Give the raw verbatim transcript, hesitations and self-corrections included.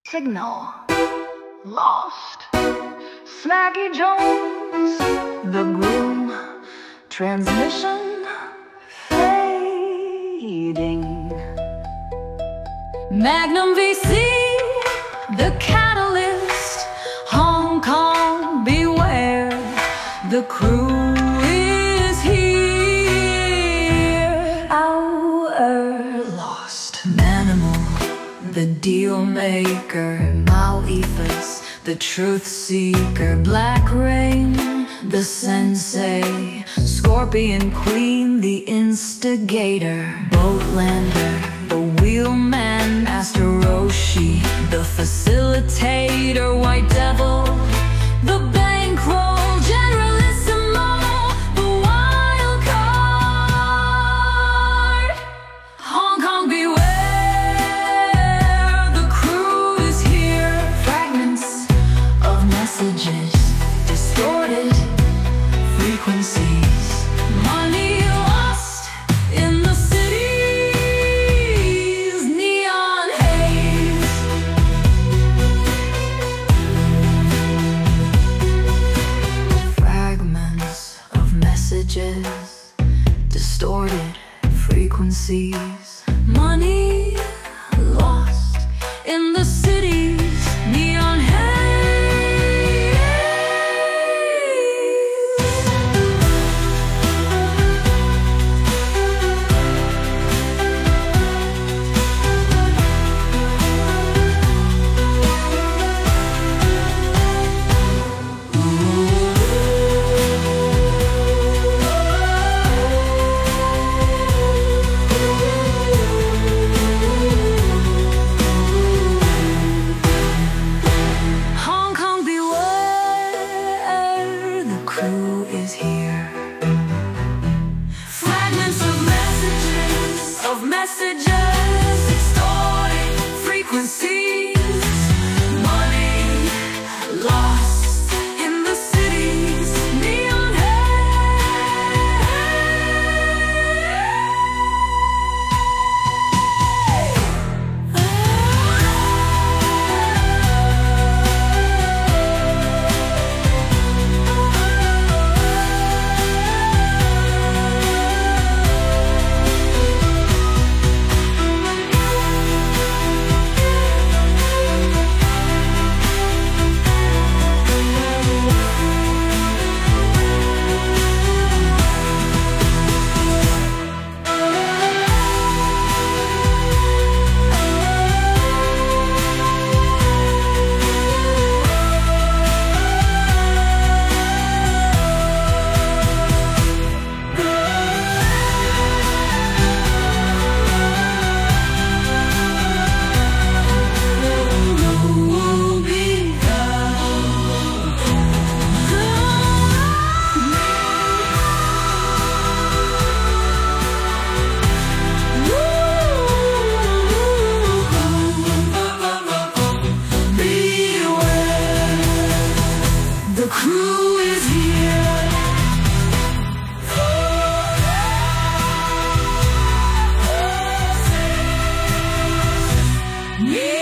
Signal lost. Snaggy Jones, the groom. Transmission fading. Magnum V C, the catalyst. Hong Kong, beware, the crew is here. Our lost Manimal, the deal maker. Mal'Ethos, the truth seeker. Black Rain, the sensei. Scorpion Queen, the instigator. Boatlander, the wheelman. Master Roshi, the facilitator. White Devil, the bankroll. Generalissimo, the wild card. Hong Kong, beware, the crew is here. Fragments of messages, distorted frequencies. Money lost in the cities. Neon haze. Fragments of messages, distorted frequencies. Money lost in the cities. Neon haze. Hong Kong, beware, the crew is here. Fragments of messages, of messages, distorted frequencies. Money lost in the cities. Neon The crew is here. Me.